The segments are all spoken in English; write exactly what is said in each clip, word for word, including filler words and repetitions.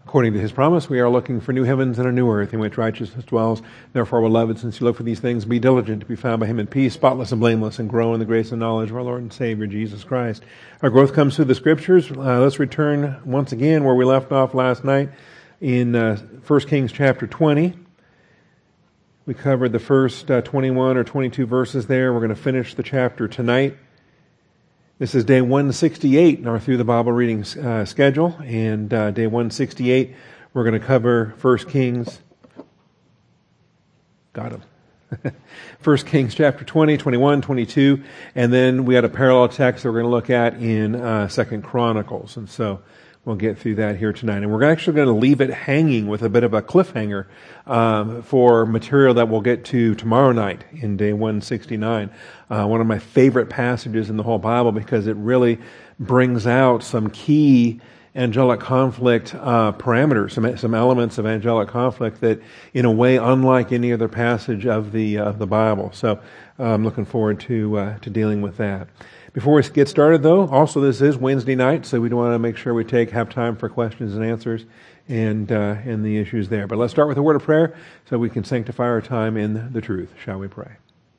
According to his promise, we are looking for new heavens and a new earth in which righteousness dwells. Therefore, beloved, since you look for these things, be diligent to be found by him in peace, spotless and blameless, and grow in the grace and knowledge of our Lord and Savior, Jesus Christ. Our growth comes through the Scriptures. Uh, let's return once again where we left off last night in uh, First Kings chapter twenty. We covered the first uh, twenty-one or twenty-two verses there. We're going to finish the chapter tonight. This is day one sixty-eight in our Through the Bible reading uh, schedule, and uh, day one sixty-eight we're going to cover First Kings. Got him. First Kings chapter twenty, twenty-one, twenty-two, and then we had a parallel text that we're going to look at in uh, Second Chronicles, and so we'll get through that here tonight. And we're actually going to leave it hanging with a bit of a cliffhanger um, for material that we'll get to tomorrow night in day one sixty-nine. Uh, one of my favorite passages in the whole Bible because it really brings out some key angelic conflict uh, parameters, some some elements of angelic conflict that, in a way, unlike any other passage of the uh, of the Bible. So uh, I'm looking forward to uh, to dealing with that. Before we get started, though, also this is Wednesday night, so we want to make sure we take have time for questions and answers and uh, and the issues there. But let's start with a word of prayer so we can sanctify our time in the truth. Shall we pray?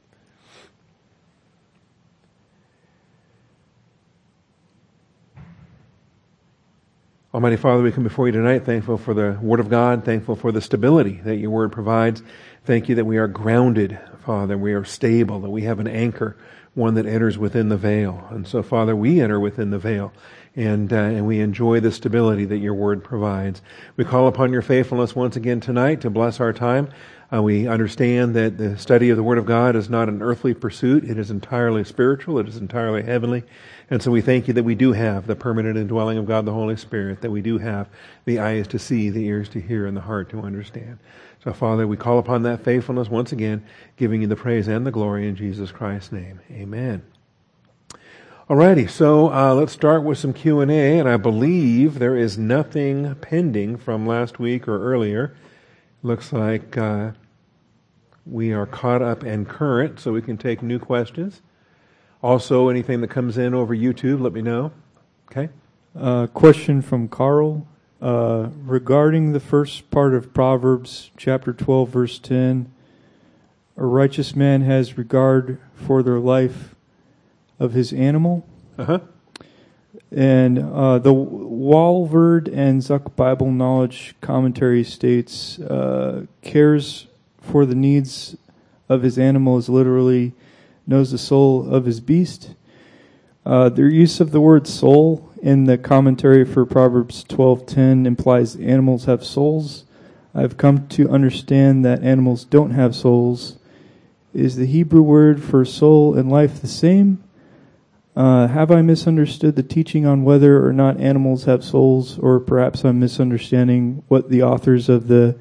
Almighty Father, we come before you tonight thankful for the Word of God, thankful for the stability that your Word provides. Thank you that we are grounded, Father, we are stable, that we have an anchor, one that enters within the veil. And so, Father, we enter within the veil, and uh, and we enjoy the stability that your Word provides. We call upon your faithfulness once again tonight to bless our time. Uh, we understand that the study of the Word of God is not an earthly pursuit. It is entirely spiritual. It is entirely heavenly. And so we thank you that we do have the permanent indwelling of God the Holy Spirit, that we do have the eyes to see, the ears to hear, and the heart to understand. So, Father, we call upon that faithfulness once again, giving you the praise and the glory in Jesus Christ's name. Amen. Alrighty, so uh, let's start with some Q and A, and I believe there is nothing pending from last week or earlier. Looks like uh, we are caught up and current, so we can take new questions. Also, anything that comes in over YouTube, let me know. Okay? Uh, question from Carl. Uh, regarding the first part of Proverbs, chapter twelve, verse ten, a righteous man has regard for the life of his animal. Uh-huh. And uh, the Walvard and Zuck Bible Knowledge Commentary states, uh, cares for the needs of his animal is literally knows the soul of his beast. Uh, their use of the word soul in the commentary for Proverbs twelve ten implies animals have souls. I've come to understand that animals don't have souls. Is the Hebrew word for soul and life the same? Uh, have I misunderstood the teaching on whether or not animals have souls, or perhaps I'm misunderstanding what the authors of the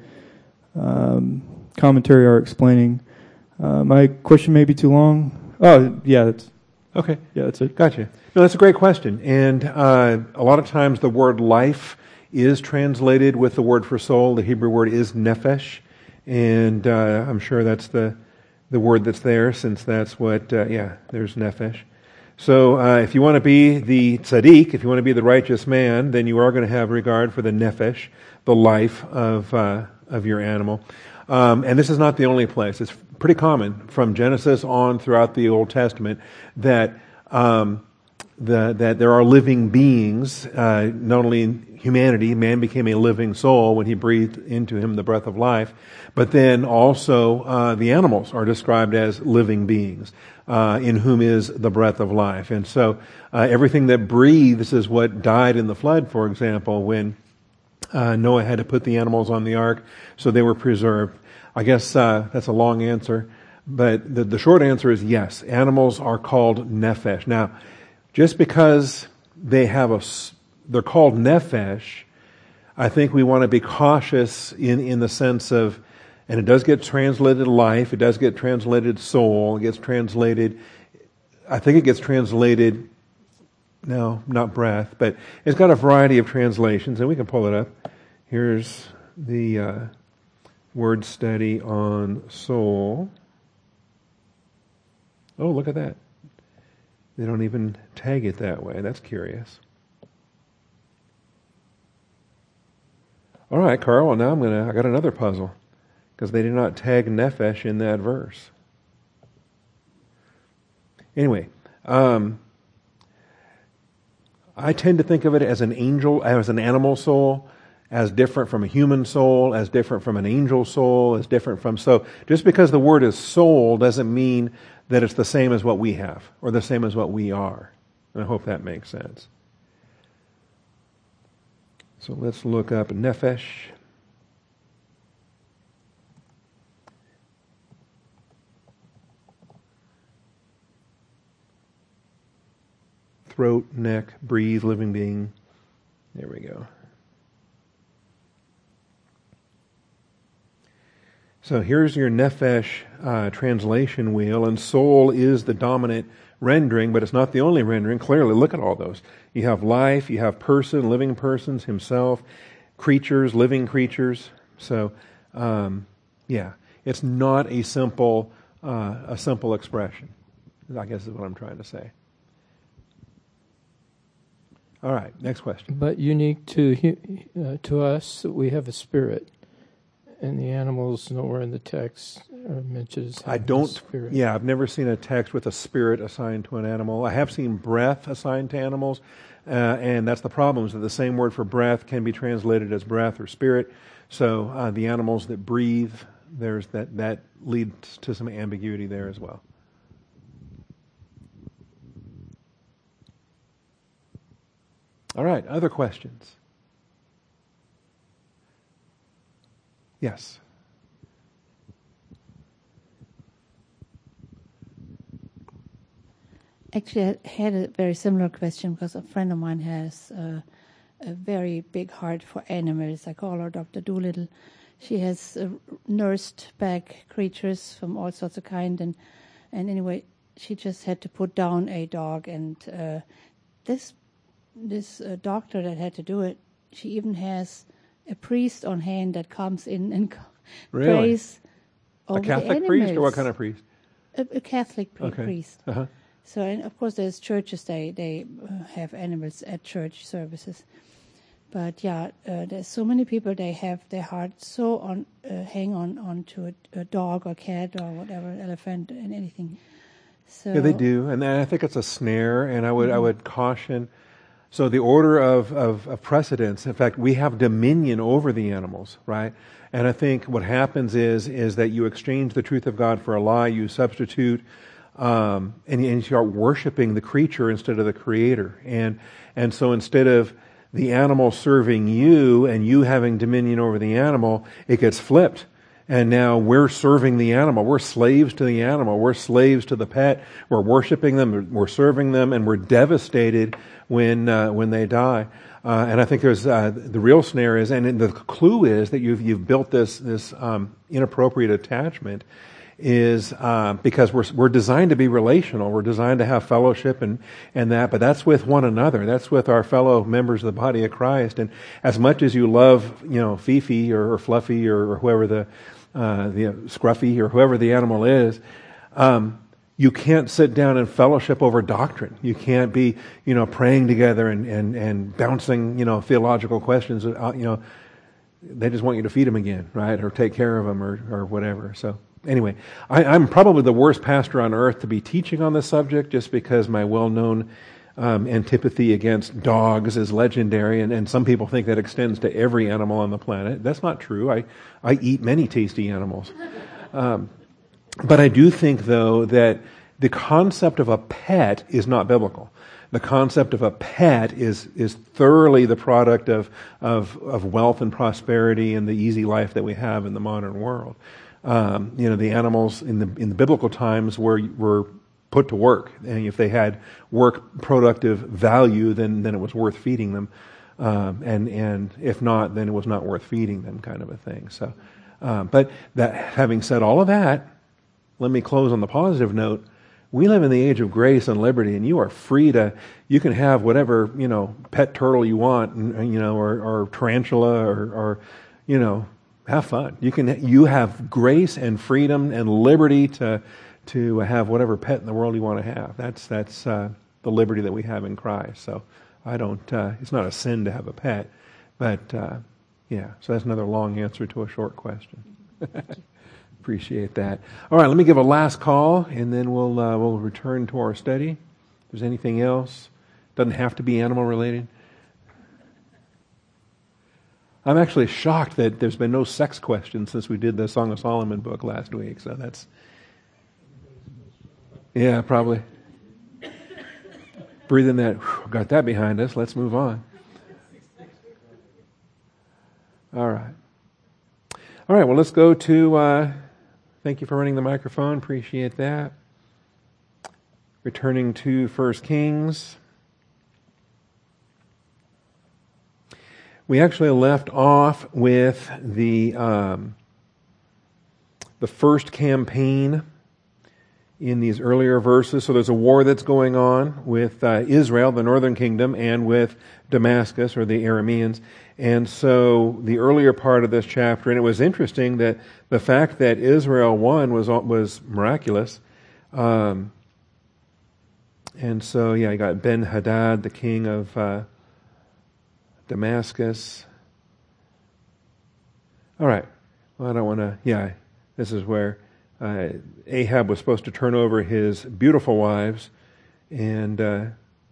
um, commentary are explaining? Uh, my question may be too long. Oh, yeah, that's okay. Yeah, that's it. Gotcha. No, that's a great question. And uh, a lot of times the word life is translated with the word for soul. The Hebrew word is nephesh, and uh, I'm sure that's the the word that's there, since that's what. Uh, yeah, there's nephesh. So uh, if you want to be the tzaddik, if you want to be the righteous man, then you are going to have regard for the nephesh, the life of uh, of your animal. Um, and this is not the only place. It's pretty common from Genesis on throughout the Old Testament that um, the, that there are living beings. Uh, not only in humanity, man became a living soul when he breathed into him the breath of life, but then also uh, the animals are described as living beings, uh, in whom is the breath of life. And so uh, everything that breathes is what died in the flood, for example, when Uh, Noah had to put the animals on the ark, so they were preserved. I guess uh, that's a long answer, but the, the short answer is yes. Animals are called nephesh. Now, just because they have a, they're called nephesh, I think we want to be cautious in, in the sense of, and it does get translated life, it does get translated soul, it gets translated, I think it gets translated No, not breath, but it's got a variety of translations, and we can pull it up. Here's the uh, word study on soul. Oh, look at that. They don't even tag it that way. That's curious. All right, Carl, well, now I'm gonna, I got another puzzle, because they did not tag nephesh in that verse. Anyway, um, I tend to think of it as an angel, as an animal soul, as different from a human soul, as different from an angel soul, as different from... So just because the word is soul doesn't mean that it's the same as what we have, or the same as what we are. And I hope that makes sense. So let's look up nephesh. Throat, neck, breathe, living being. There we go. So here's your nephesh uh, translation wheel, and soul is the dominant rendering, but it's not the only rendering. Clearly, look at all those. You have life, you have person, living persons, himself, creatures, living creatures. So, um, yeah, it's not a simple, uh, a simple expression, I guess is what I'm trying to say. All right, next question. But unique to uh, to us, we have a spirit, and the animals nowhere in the text uh, mentions I don't. spirit. Yeah, I've never seen a text with a spirit assigned to an animal. I have seen breath assigned to animals, uh, and that's the problem. Is that the same word for breath can be translated as breath or spirit. So uh, the animals that breathe, there's that that leads to some ambiguity there as well. All right, other questions? Yes. Actually, I had a very similar question because a friend of mine has uh, a very big heart for animals. I call her Doctor Doolittle. She has uh, nursed back creatures from all sorts of kind, and and anyway, she just had to put down a dog, and uh, this this uh, doctor that had to do it, she even has a priest on hand that comes in and Really? prays over A the Catholic priest, or animals. what kind of priest? A, a Catholic pri- Okay. priest. Uh-huh. So, and of course, there's churches, they, they uh, have animals at church services. But yeah, uh, there's so many people, they have their heart so on, uh, hang on, on to a, a dog or cat or whatever, elephant and anything. So Yeah, they do, and I think it's a snare. And I would mm-hmm. I would caution. So the order of, of, of precedence. In fact, we have dominion over the animals, right? And I think what happens is is that you exchange the truth of God for a lie. You substitute, um, and, and you start worshiping the creature instead of the Creator. And and so instead of the animal serving you and you having dominion over the animal, it gets flipped. And now we're serving the animal. We're slaves to the animal. We're slaves to the pet. We're worshiping them. We're serving them, and we're devastated when uh, when they die. Uh, and I think there's uh, the real snare is, and the clue is that you've you've built this this um, inappropriate attachment, is uh, because we're we're designed to be relational. We're designed to have fellowship and and that, but that's with one another. That's with our fellow members of the body of Christ. And as much as you love, you know, Fifi or, or Fluffy or, or whoever the uh, the Scruffy or whoever the animal is, um, you can't sit down and fellowship over doctrine. You can't be, you know, praying together and and and bouncing, you know, theological questions. Uh, you know, they just want you to feed them again, right, or take care of them, or or whatever. So. Anyway, I, I'm probably the worst pastor on earth to be teaching on this subject, just because my well-known um, antipathy against dogs is legendary, and, and some people think that extends to every animal on the planet. That's not true. I, I eat many tasty animals. Um, but I do think, though, that the concept of a pet is not biblical. The concept of a pet is is thoroughly the product of, of, of wealth and prosperity and the easy life that we have in the modern world. Um, you know, the animals in the in the biblical times were were put to work, and if they had work productive value, then then it was worth feeding them, um, and and if not, then it was not worth feeding them, kind of a thing. So, um, but that having said all of that, let me close on the positive note. We live in the age of grace and liberty, and you are free to. You can have whatever, you know, pet turtle you want, and, you know, or, or tarantula, or, or you know. Have fun. You can. You have grace and freedom and liberty to to have whatever pet in the world you want to have. That's that's uh, the liberty that we have in Christ. So I don't. Uh, it's not a sin to have a pet, but uh, Yeah, so that's another long answer to a short question. Appreciate that. All right, let me give a last call, and then we'll uh, we'll return to our study. If there's anything else, doesn't have to be animal related. I'm actually shocked that there's been no sex questions since we did the Song of Solomon book last week. So that's, yeah, probably. Breathe in that, whew, got that behind us. Let's move on. All right. All right, well, let's go to, uh, thank you for running the microphone. Appreciate that. Returning to First Kings. We actually left off with the um, the first campaign in these earlier verses. So there's a war that's going on with uh, Israel, the northern kingdom, and with Damascus, or the Arameans. And so the earlier part of this chapter, and it was interesting that the fact that Israel won was was miraculous. Um, and so, yeah, you got Ben-Hadad, the king of Uh, Damascus. All right. Well, I don't want to, yeah, this is where uh, Ahab was supposed to turn over his beautiful wives, and uh,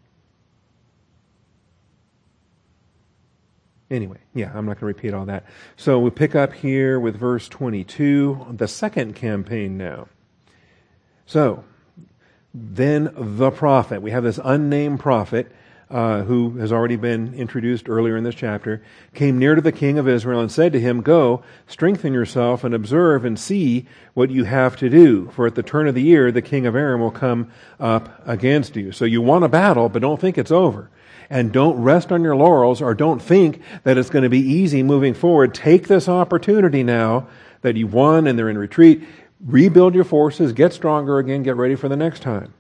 anyway, yeah, I'm not going to repeat all that. So we pick up here with verse twenty-two, the second campaign now. So, then the prophet, we have this unnamed prophet, Uh, who has already been introduced earlier in this chapter, came near to the king of Israel and said to him, "Go, strengthen yourself and observe and see what you have to do. For at the turn of the year, the king of Aram will come up against you." So you want a battle, but don't think it's over. And don't rest on your laurels, or don't think that it's going to be easy moving forward. Take this opportunity now that you won and they're in retreat. Rebuild your forces, get stronger again, get ready for the next time.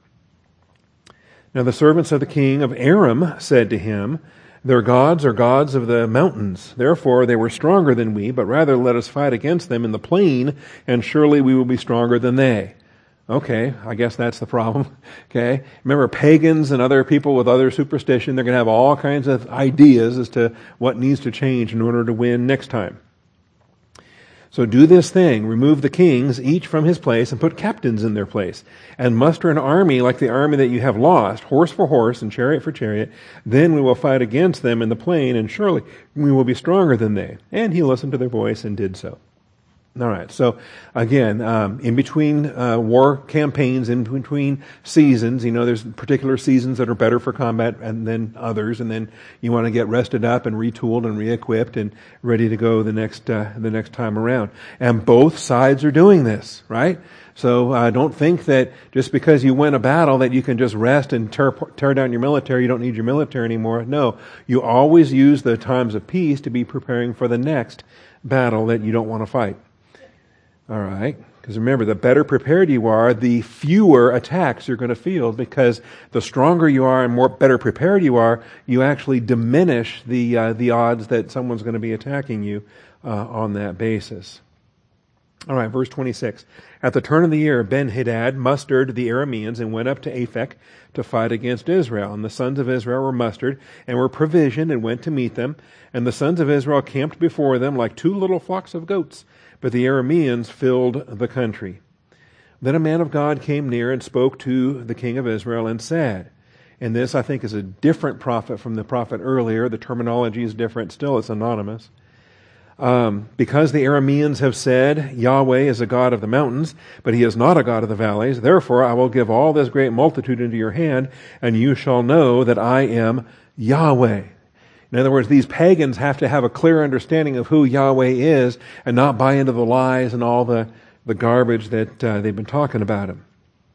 Now the servants of the king of Aram said to him, "Their gods are gods of the mountains. Therefore they were stronger than we, but rather let us fight against them in the plain, and surely we will be stronger than they." Okay, I guess that's the problem. Okay, remember, pagans and other people with other superstition, they're going to have all kinds of ideas as to what needs to change in order to win next time. So do this thing, remove the kings, each from his place, and put captains in their place, and muster an army like the army that you have lost, horse for horse and chariot for chariot. Then we will fight against them in the plain, and surely we will be stronger than they. And he listened to their voice and did so. All right, so again, um, in between uh, war campaigns, in between seasons, you know, there's particular seasons that are better for combat and then others, and then you want to get rested up and retooled and re-equipped and ready to go the next uh, the next time around. And both sides are doing this, right? So uh, don't think that just because you win a battle that you can just rest and tear, tear down your military. You don't need your military anymore. No, you always use the times of peace to be preparing for the next battle that you don't want to fight. All right, because remember, the better prepared you are, the fewer attacks you're going to field, because the stronger you are and more better prepared you are, you actually diminish the uh, the odds that someone's going to be attacking you uh, on that basis. All right, verse twenty-six. At the turn of the year, Ben-Hadad mustered the Arameans and went up to Aphek to fight against Israel. And the sons of Israel were mustered and were provisioned and went to meet them. And the sons of Israel camped before them like two little flocks of goats. But the Arameans filled the country. Then a man of God came near and spoke to the king of Israel and said, and this I think is a different prophet from the prophet earlier. The terminology is different. Still, it's anonymous. Um, because the Arameans have said, Yahweh is a God of the mountains, but he is not a God of the valleys. Therefore, I will give all this great multitude into your hand, and you shall know that I am Yahweh. In other words, these pagans have to have a clear understanding of who Yahweh is and not buy into the lies and all the, the garbage that uh, they've been talking about him.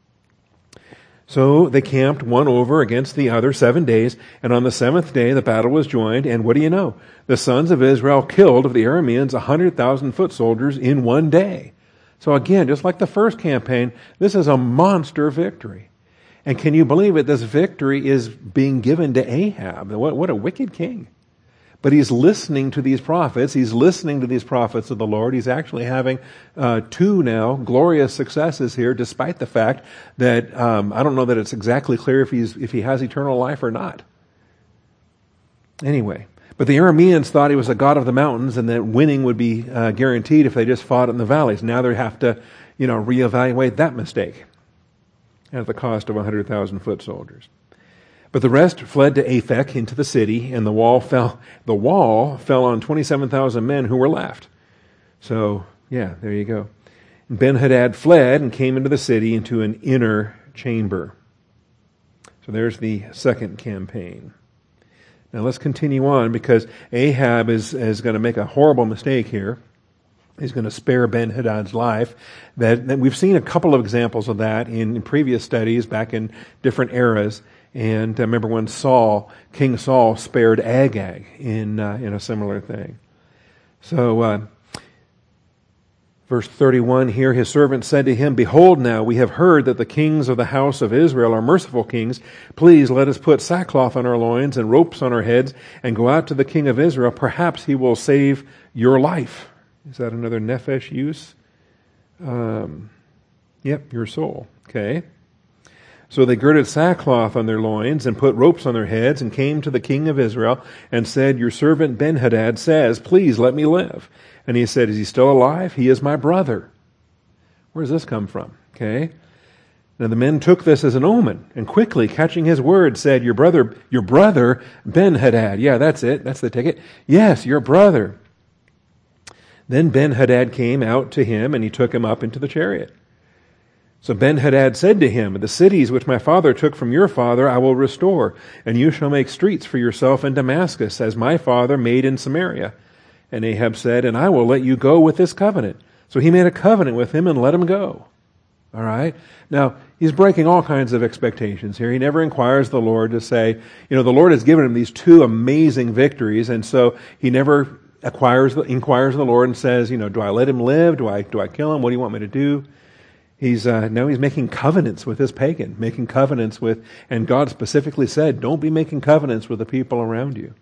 So they camped one over against the other seven days, and on the seventh day the battle was joined, and what do you know? The sons of Israel killed of the Arameans a hundred thousand foot soldiers in one day. So again, just like the first campaign, this is a monster victory. And can you believe it? This victory is being given to Ahab. What, what a wicked king. But he's listening to these prophets. He's listening to these prophets of the Lord. He's actually having uh, two now glorious successes here, despite the fact that um, I don't know that it's exactly clear if he's if he has eternal life or not. Anyway, But the Arameans thought he was a god of the mountains and that winning would be uh, guaranteed if they just fought in the valleys. Now they have to, you know, reevaluate that mistake at the cost of one hundred thousand foot soldiers. But the rest fled to Aphek into the city, and the wall fell. The wall fell on twenty-seven thousand men who were left. So, yeah, there you go. Ben-Hadad fled and came into the city into an inner chamber. So there's the second campaign. Now let's continue on, because Ahab is, is going to make a horrible mistake here. He's going to spare Ben-Hadad's life. That, that we've seen a couple of examples of that in, in previous studies back in different eras. And I remember when Saul, King Saul, spared Agag in uh, in a similar thing. So, uh, verse thirty-one here, his servant said to him, "Behold now, we have heard that the kings of the house of Israel are merciful kings. Please let us put sackcloth on our loins and ropes on our heads and go out to the king of Israel. Perhaps he will save your life." Is that another nephesh use? Um, yep, your soul. Okay. So they girded sackcloth on their loins and put ropes on their heads and came to the king of Israel and said, "Your servant Ben-Hadad says, please let me live." And he said, "Is he still alive? He is my brother." Where does this come from? Okay. Now the men took this as an omen and quickly, catching his word, said, Your brother, your brother Ben-Hadad." Yeah, that's it. That's the ticket. "Yes, your brother." Then Ben-Hadad came out to him and he took him up into the chariot. So Ben-Hadad said to him, "The cities which my father took from your father I will restore, and you shall make streets for yourself in Damascus, as my father made in Samaria." And Ahab said, "And I will let you go with this covenant." So he made a covenant with him and let him go. All right? Now, he's breaking all kinds of expectations here. He never inquires the Lord to say, you know, the Lord has given him these two amazing victories, and so he never acquires, inquires the Lord and says, you know, do I let him live? Do I, do I kill him? What do you want me to do? He's uh, now he's making covenants with this pagan, making covenants with, and God specifically said, don't be making covenants with the people around you.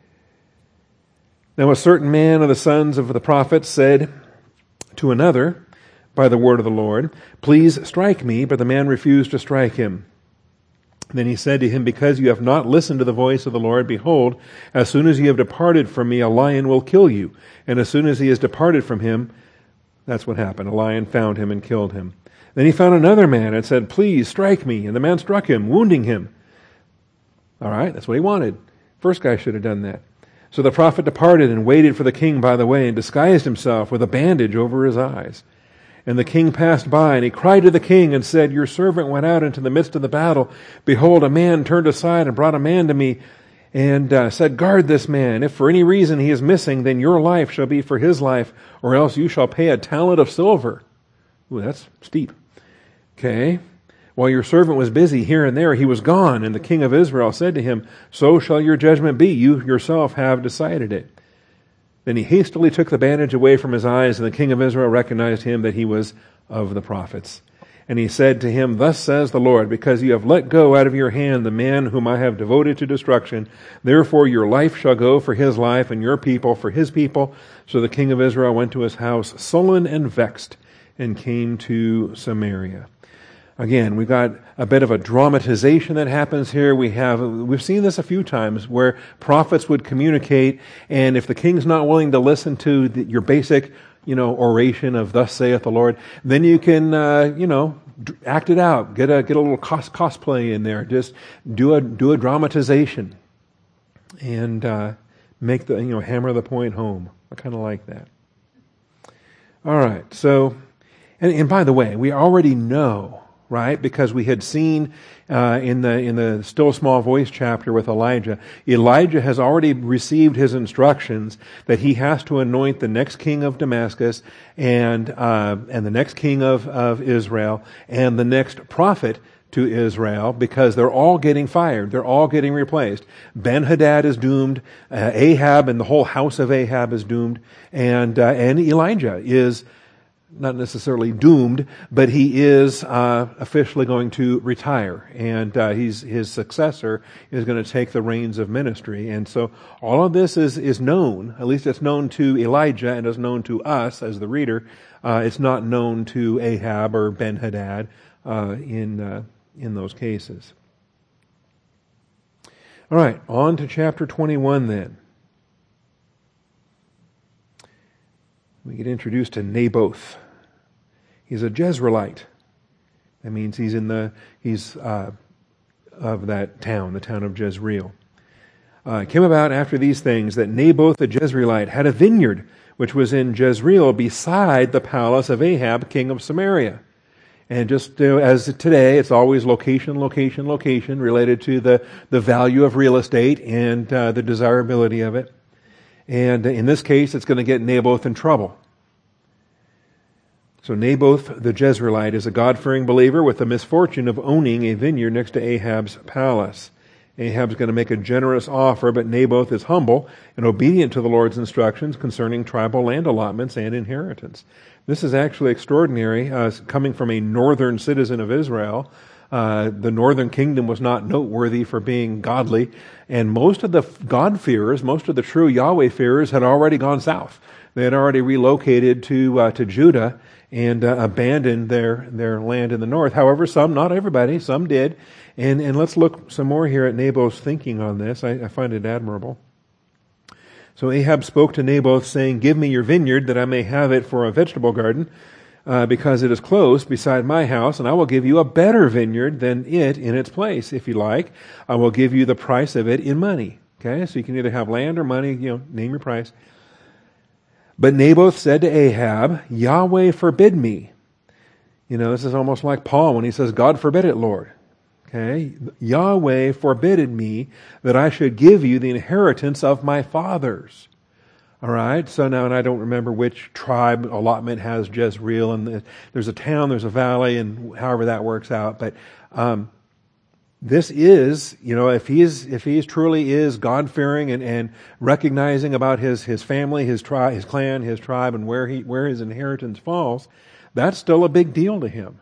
Now a certain man of the sons of the prophets said to another by the word of the Lord, "Please strike me," but the man refused to strike him. Then he said to him, "Because you have not listened to the voice of the Lord, behold, as soon as you have departed from me, a lion will kill you." And as soon as he has departed from him, that's what happened. A lion found him and killed him. Then he found another man and said, "Please strike me." And the man struck him, wounding him. All right, that's what he wanted. First guy should have done that. So the prophet departed and waited for the king by the way and disguised himself with a bandage over his eyes. And the king passed by, and he cried to the king and said, "Your servant went out into the midst of the battle. Behold, a man turned aside and brought a man to me and uh, said, 'Guard this man. If for any reason he is missing, then your life shall be for his life, or else you shall pay a talent of silver.'" Ooh, that's steep. Okay. While your servant was busy here and there, he was gone. And the king of Israel said to him, "So shall your judgment be. You yourself have decided it." Then he hastily took the bandage away from his eyes, and the king of Israel recognized him that he was of the prophets. And he said to him, "Thus says the Lord, because you have let go out of your hand the man whom I have devoted to destruction, therefore your life shall go for his life, and your people for his people." So the king of Israel went to his house sullen and vexed, and came to Samaria. Again, we've got a bit of a dramatization that happens here. We have, we've seen this a few times where prophets would communicate, and if the king's not willing to listen to the, your basic, you know, oration of "Thus saith the Lord," then you can, uh, you know, act it out. Get a get a little cos- cosplay in there. Just do a do a dramatization, and uh, make the you know hammer the point home. I kind of like that. All right, so, and, and by the way, we already know. Right, because we had seen uh, in the in the still small voice chapter with Elijah, Elijah has already received his instructions that he has to anoint the next king of Damascus and uh, and the next king of, of Israel and the next prophet to Israel, because they're all getting fired, they're all getting replaced. Ben-Hadad is doomed, uh, Ahab and the whole house of Ahab is doomed, and uh, and Elijah is not necessarily doomed, but he is uh, officially going to retire, and uh, he's his successor is going to take the reins of ministry. And so all of this is is known. At least it's known to Elijah, and is known to us as the reader. Uh, it's not known to Ahab or Ben-Hadad uh, in uh, in those cases. All right, on to chapter twenty-one then. we get introduced to Naboth. He's a Jezreelite. That means he's in the he's uh, of that town, the town of Jezreel. Uh, it came about after these things that Naboth the Jezreelite had a vineyard which was in Jezreel beside the palace of Ahab, king of Samaria. And just uh, as today, it's always location, location, location related to the, the value of real estate and uh, the desirability of it. And in this case, it's going to get Naboth in trouble. So Naboth the Jezreelite is a God-fearing believer with the misfortune of owning a vineyard next to Ahab's palace. Ahab's going to make a generous offer, but Naboth is humble and obedient to the Lord's instructions concerning tribal land allotments and inheritance. This is actually extraordinary, uh, coming from a northern citizen of Israel. Uh, the northern kingdom was not noteworthy for being godly, and most of the God-fearers, most of the true Yahweh-fearers had already gone south. They had already relocated to uh, to Judah and uh, abandoned their, their land in the north. However, some, not everybody, some did. And and let's look some more here at Naboth's thinking on this. I, I find it admirable. So Ahab spoke to Naboth, saying, "Give me your vineyard, that I may have it for a vegetable garden, uh, because it is close beside my house, and I will give you a better vineyard than it in its place. If you like, I will give you the price of it in money." Okay, so you can either have land or money, you know, name your price. But Naboth said to Ahab, "Yahweh forbid me." You know, this is almost like Paul when he says, "God forbid it, Lord." Okay, Yahweh forbidden me that I should give you the inheritance of my fathers. All right, so now, and I don't remember which tribe allotment has Jezreel, and the, there's a town, there's a valley, and however that works out. But um, this is, you know, if he is, if he is truly is God-fearing and, and recognizing about his his family, his tribe, his clan, his tribe, and where he where his inheritance falls, that's still a big deal to him.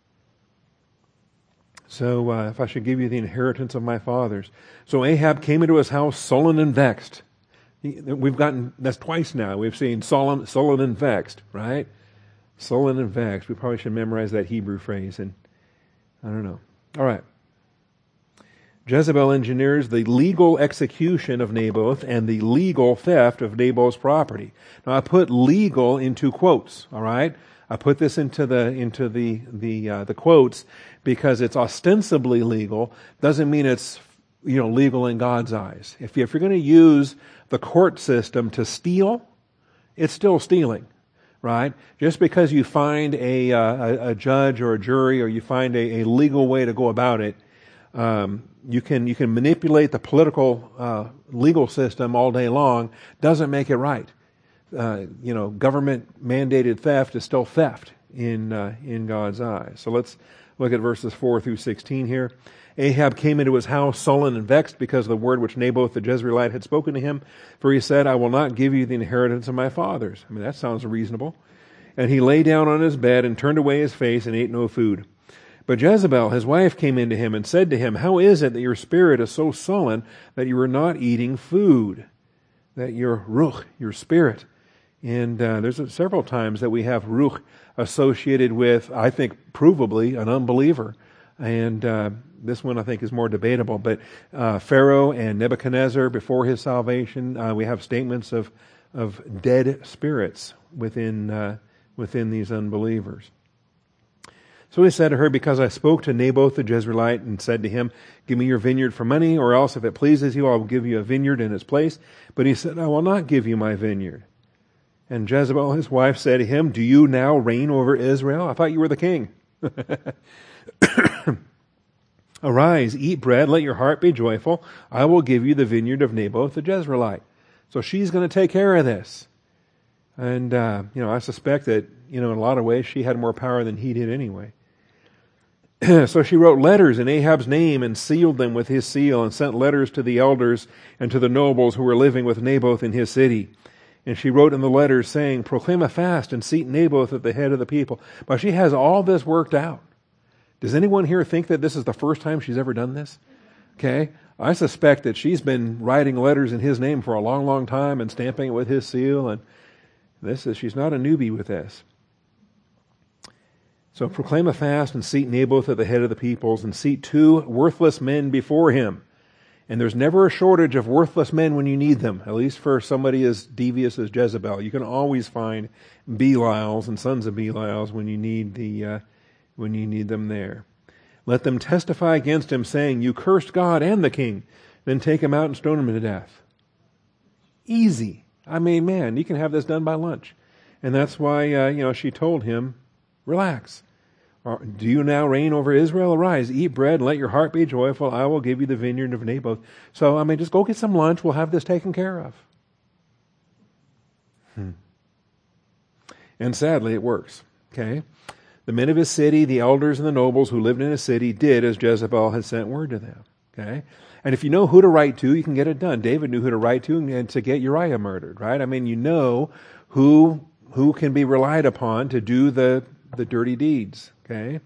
So uh, if I should give you the inheritance of my fathers. So Ahab came into his house sullen and vexed. He, we've gotten, that's twice now. We've seen sullen, sullen and vexed, right? Sullen and vexed. We probably should memorize that Hebrew phrase. And I don't know. All right. Jezebel engineers the legal execution of Naboth and the legal theft of Naboth's property. Now I put legal into quotes, all right? I put this into the into the the uh, the quotes because it's ostensibly legal. Doesn't mean it's, you know, legal in God's eyes. If you, if you're going to use the court system to steal, it's still stealing, right? Just because you find a uh, a, a judge or a jury, or you find a, a legal way to go about it, um, you can you can manipulate the political uh, legal system all day long. Doesn't make it right. Uh, you know, government-mandated theft is still theft in uh, in God's eyes. So let's look at verses four through sixteen here. Ahab came into his house sullen and vexed because of the word which Naboth the Jezreelite had spoken to him. For he said, "I will not give you the inheritance of my fathers." I mean, that sounds reasonable. And he lay down on his bed and turned away his face and ate no food. But Jezebel, his wife, came in to him and said to him, "How is it that your spirit is so sullen that you are not eating food?" That your ruch, your spirit. And uh, there's several times that we have ruch associated with, I think, provably an unbeliever. And uh, this one, I think, is more debatable. But uh, Pharaoh and Nebuchadnezzar, before his salvation, uh, we have statements of of dead spirits within uh, within these unbelievers. So he said to her, "Because I spoke to Naboth the Jezreelite and said to him, 'Give me your vineyard for money, or else if it pleases you, I will give you a vineyard in its place.' But he said, 'I will not give you my vineyard.' And Jezebel, his wife, said to him, 'Do you now reign over Israel? I thought you were the king.' Arise, eat bread, let your heart be joyful. I will give you the vineyard of Naboth the Jezreelite." So she's going to take care of this. And, uh, you know, I suspect that, you know, in a lot of ways she had more power than he did anyway. So she wrote letters in Ahab's name and sealed them with his seal and sent letters to the elders and to the nobles who were living with Naboth in his city. And she wrote in the letters saying, "Proclaim a fast and seat Naboth at the head of the people." But she has all this worked out. Does anyone here think that this is the first time she's ever done this? Okay. I suspect that she's been writing letters in his name for a long, long time and stamping it with his seal. And this is, she's not a newbie with this. So proclaim a fast and seat Naboth at the head of the peoples and seat two worthless men before him. And there's never a shortage of worthless men when you need them, at least for somebody as devious as Jezebel. You can always find Belials and sons of Belials when you need the uh, when you need them there. Let them testify against him, saying, "You cursed God and the king." Then take him out and stone him to death. Easy. I mean, man, you can have this done by lunch. And that's why, uh, you know, she told him, "Relax. Do you now reign over Israel? Arise, eat bread, and let your heart be joyful. I will give you the vineyard of Naboth." So, I mean, just go get some lunch. We'll have this taken care of. Hmm. And sadly, it works. Okay? The men of his city, the elders and the nobles who lived in his city, did as Jezebel had sent word to them. Okay? And if you know who to write to, you can get it done. David knew who to write to and to get Uriah murdered, right? I mean, you know who who can be relied upon to do the, the dirty deeds. Okay?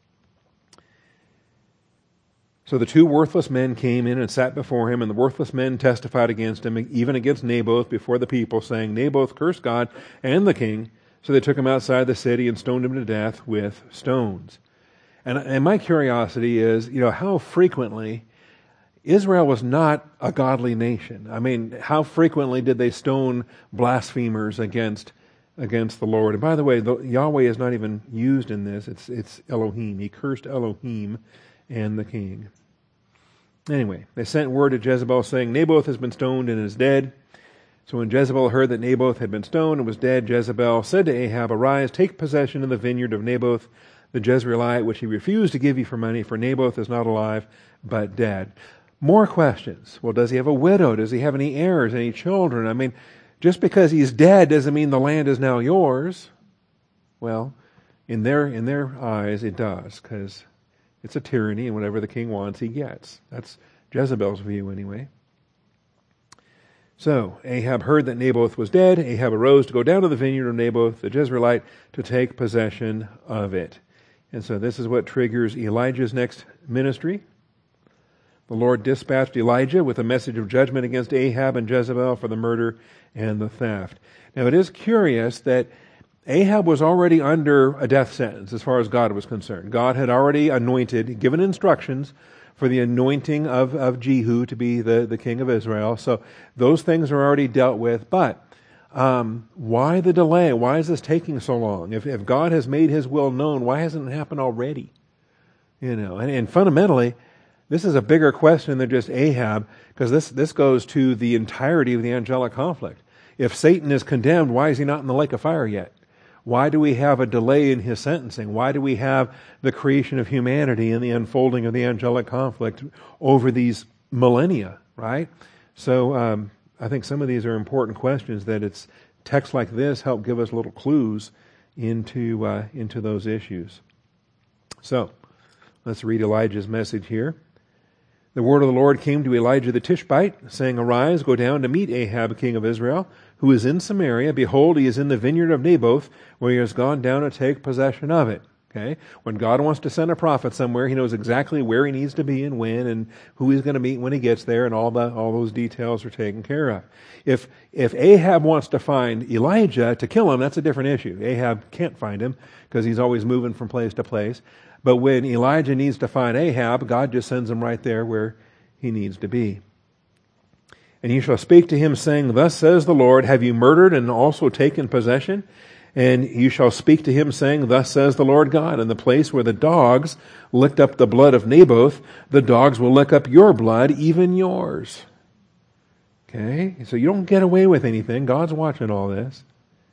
So the two worthless men came in and sat before him, and the worthless men testified against him, even against Naboth, before the people, saying, "Naboth cursed God and the king." So they took him outside the city and stoned him to death with stones. And, and my curiosity is, you know, how frequently Israel was not a godly nation. I mean, how frequently did they stone blasphemers against against the Lord? And by the way, the, Yahweh is not even used in this. It's it's Elohim. He cursed Elohim and the king. Anyway, they sent word to Jezebel saying, "Naboth has been stoned and is dead." So when Jezebel heard that Naboth had been stoned and was dead, Jezebel said to Ahab, "Arise, take possession of the vineyard of Naboth the Jezreelite, which he refused to give you for money, for Naboth is not alive, but dead." More questions. Well, does he have a widow? Does he have any heirs, any children? I mean, just because he's dead doesn't mean the land is now yours. Well, in their in their eyes, it does, because it's a tyranny, and whatever the king wants, he gets. That's Jezebel's view, anyway. So Ahab heard that Naboth was dead. Ahab arose to go down to the vineyard of Naboth the Jezreelite to take possession of it. And so this is what triggers Elijah's next ministry. The Lord dispatched Elijah with a message of judgment against Ahab and Jezebel for the murder and the theft. Now it is curious that Ahab was already under a death sentence as far as God was concerned. God had already anointed, given instructions for the anointing of, of Jehu to be the, the king of Israel. So those things are already dealt with. But um, why the delay? Why is this taking so long? If, if God has made his will known, why hasn't it happened already? You know, and, and fundamentally, this is a bigger question than just Ahab, because this, this goes to the entirety of the angelic conflict. If Satan is condemned, why is he not in the lake of fire yet? Why do we have a delay in his sentencing? Why do we have the creation of humanity and the unfolding of the angelic conflict over these millennia, right? So um, I think some of these are important questions that it's texts like this help give us little clues into uh, into those issues. So let's read Elijah's message here. The word of the Lord came to Elijah the Tishbite, saying, "Arise, go down to meet Ahab, king of Israel, who is in Samaria. Behold, he is in the vineyard of Naboth, where he has gone down to take possession of it." Okay? When God wants to send a prophet somewhere, he knows exactly where he needs to be and when, and who he's going to meet when he gets there, and all the all those details are taken care of. If if Ahab wants to find Elijah to kill him, that's a different issue. Ahab can't find him because he's always moving from place to place. But when Elijah needs to find Ahab, God just sends him right there where he needs to be. "And you shall speak to him, saying, Thus says the Lord, have you murdered and also taken possession? And you shall speak to him, saying, Thus says the Lord God, in the place where the dogs licked up the blood of Naboth, the dogs will lick up your blood, even yours." Okay? So you don't get away with anything. God's watching all this.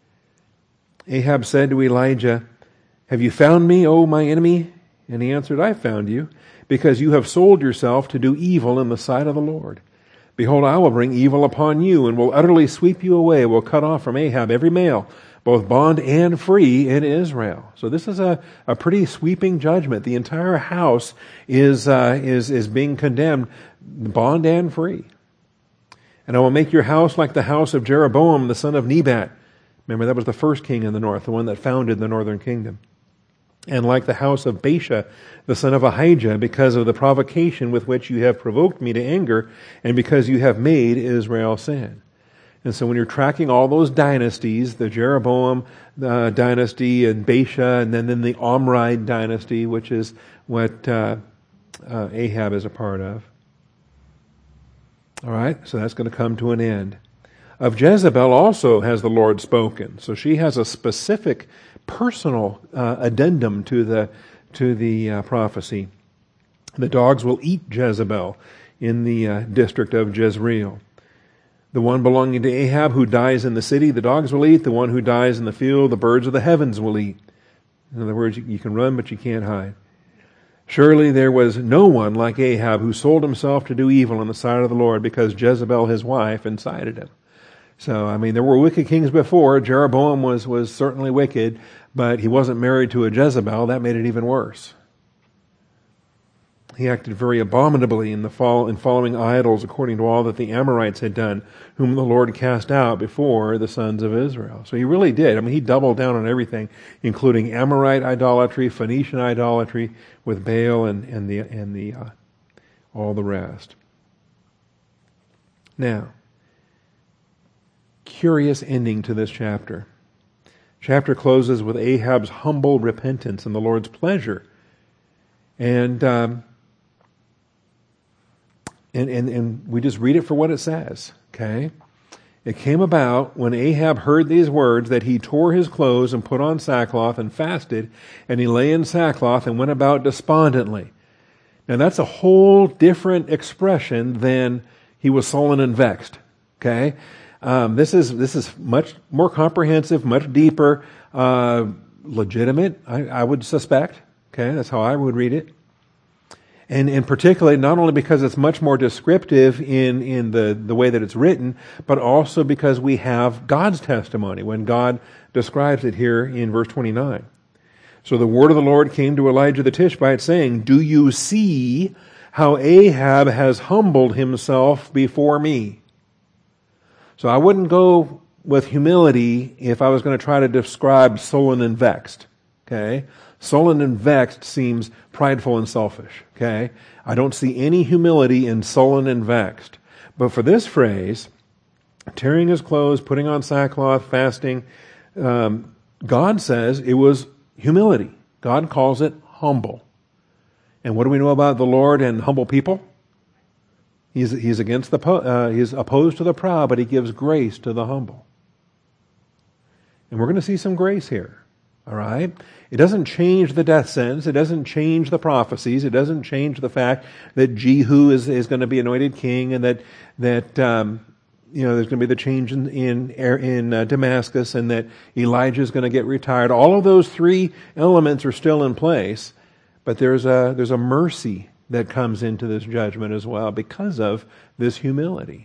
Ahab said to Elijah, "Have you found me, O my enemy?" And he answered, "I found you, because you have sold yourself to do evil in the sight of the Lord. Behold, I will bring evil upon you, and will utterly sweep you away, will cut off from Ahab every male, both bond and free in Israel." So this is a, a pretty sweeping judgment. The entire house is, uh, is, is being condemned, bond and free. "And I will make your house like the house of Jeroboam, the son of Nebat." Remember, that was the first king in the north, the one that founded the northern kingdom. "And like the house of Baasha, the son of Ahijah, because of the provocation with which you have provoked me to anger, and because you have made Israel sin." And so when you're tracking all those dynasties, the Jeroboam uh, dynasty and Baasha, and then, then the Omride dynasty, which is what uh, uh, Ahab is a part of. All right, so that's going to come to an end. Of Jezebel also has the Lord spoken. So she has a specific personal uh, addendum to the to the uh, prophecy. The dogs will eat Jezebel in the uh, district of Jezreel. The one belonging to Ahab who dies in the city, the dogs will eat. The one who dies in the field, the birds of the heavens will eat. In other words, you can run, but you can't hide. Surely there was no one like Ahab who sold himself to do evil in the sight of the Lord, because Jezebel, his wife, incited him. So, I mean, there were wicked kings before. Jeroboam was, was certainly wicked, but he wasn't married to a Jezebel. That made it even worse. He acted very abominably in the fall in following idols, according to all that the Amorites had done, whom the Lord cast out before the sons of Israel. So he really did. I mean, he doubled down on everything, including Amorite idolatry, Phoenician idolatry, with Baal and and the and the uh, all the rest. Now, curious ending to this chapter. Chapter closes with Ahab's humble repentance and the Lord's pleasure, and. Um, And, and and we just read it for what it says, okay? It came about when Ahab heard these words that he tore his clothes and put on sackcloth and fasted, and he lay in sackcloth and went about despondently. Now that's a whole different expression than he was sullen and vexed, okay? Um, this is this is much more comprehensive, much deeper, uh, legitimate, I, I would suspect, okay? That's how I would read it. And, and particularly, not only because it's much more descriptive in, in the, the way that it's written, but also because we have God's testimony when God describes it here in verse twenty-nine. So the word of the Lord came to Elijah the Tishbite, saying, "Do you see how Ahab has humbled himself before me?" So I wouldn't go with humility if I was going to try to describe sullen and vexed. Okay? Sullen and vexed seems prideful and selfish, okay? I don't see any humility in sullen and vexed. But for this phrase, tearing his clothes, putting on sackcloth, fasting, um, God says it was humility. God calls it humble. And what do we know about the Lord and humble people? He's, he's against the, uh, he's opposed to the proud, but he gives grace to the humble. And we're going to see some grace here. All right? It doesn't change the death sentence. It doesn't change the prophecies. It doesn't change the fact that Jehu is, is going to be anointed king, and that that um, you know there's going to be the change in in, in uh, Damascus, and that Elijah is going to get retired. All of those three elements are still in place, but there's a there's a mercy that comes into this judgment as well because of this humility.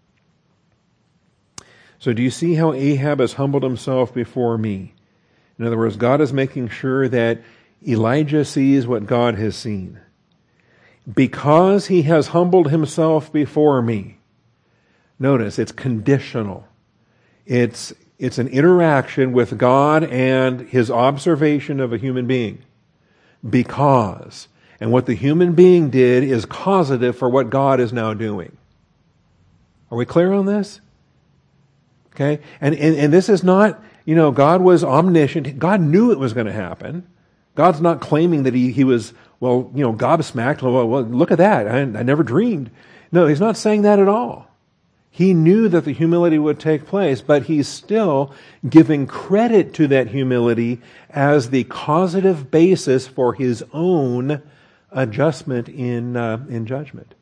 So, do you see how Ahab has humbled himself before me? In other words, God is making sure that Elijah sees what God has seen. Because he has humbled himself before me. Notice, it's conditional. It's, it's an interaction with God and his observation of a human being. Because. And what the human being did is causative for what God is now doing. Are we clear on this? Okay? And, and, and this is not... You know, God was omniscient. God knew it was going to happen. God's not claiming that he, he was, well, you know, gobsmacked. Well, well, look at that. I, I never dreamed. No, he's not saying that at all. He knew that the humility would take place, but he's still giving credit to that humility as the causative basis for his own adjustment in uh, in judgment.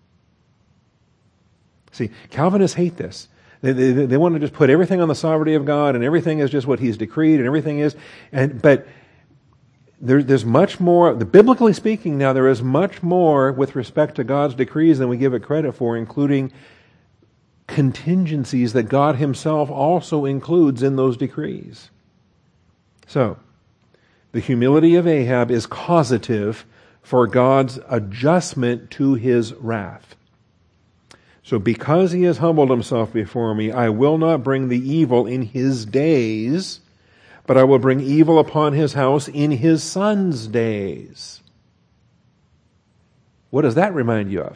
See, Calvinists hate this. They, they, they want to just put everything on the sovereignty of God, and everything is just what he's decreed, and everything is, and but there, there's much more, the, biblically speaking now, there is much more with respect to God's decrees than we give it credit for, including contingencies that God himself also includes in those decrees. So, the humility of Ahab is causative for God's adjustment to his wrath. So because he has humbled himself before me, I will not bring the evil in his days, but I will bring evil upon his house in his son's days. What does that remind you of?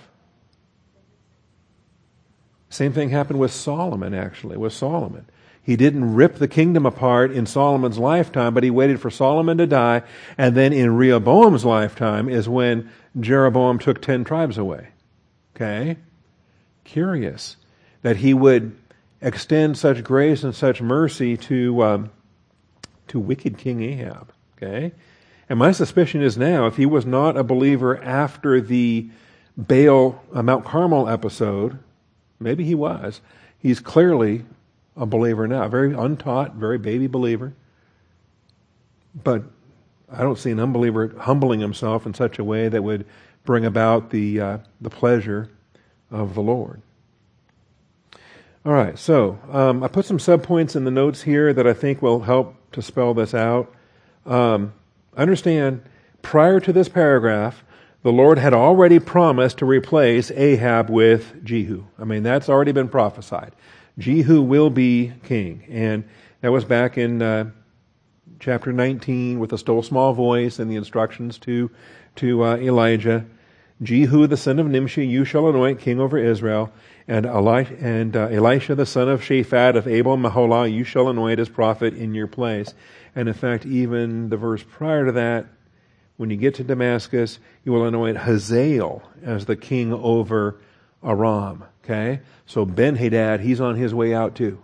Same thing happened with Solomon, actually, with Solomon. He didn't rip the kingdom apart in Solomon's lifetime, but he waited for Solomon to die, and then in Rehoboam's lifetime is when Jeroboam took ten tribes away. Okay? curious that he would extend such grace and such mercy to um, to wicked King Ahab. Okay, and my suspicion is now, if he was not a believer after the Baal uh, Mount Carmel episode, maybe he was. He's clearly a believer now, very untaught, very baby believer. But I don't see an unbeliever humbling himself in such a way that would bring about the uh, the pleasure of the Lord. All right, so um, I put some subpoints in the notes here that I think will help to spell this out. Um, understand, prior to this paragraph, the Lord had already promised to replace Ahab with Jehu. I mean, that's already been prophesied. Jehu will be king. And that was back in uh, chapter nineteen with the still small voice and the instructions to, to uh, Elijah. Jehu, the son of Nimshi, you shall anoint king over Israel. And, Eli- and uh, Elisha, the son of Shaphat of Abel Maholah, you shall anoint as prophet in your place. And in fact, even the verse prior to that, when you get to Damascus, you will anoint Hazael as the king over Aram. Okay? So Ben-Hadad, he's on his way out too.